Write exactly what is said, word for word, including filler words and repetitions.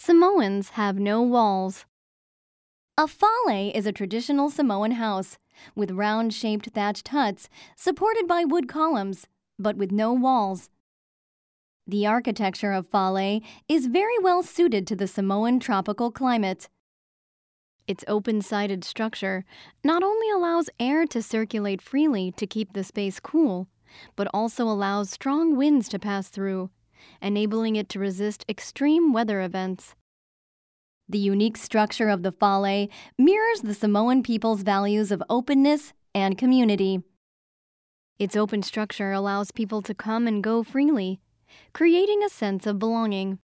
Samoans have no walls. A fale is a traditional Samoan house with round-shaped thatched huts supported by wood columns, but with no walls. The architecture of fale is very well suited to the Samoan tropical climate. Its open-sided structure not only allows air to circulate freely to keep the space cool, but also allows strong winds to pass through, enabling it to resist extreme weather events. The unique structure of the fale mirrors the Samoan people's values of openness and community. Its open structure allows people to come and go freely, creating a sense of belonging.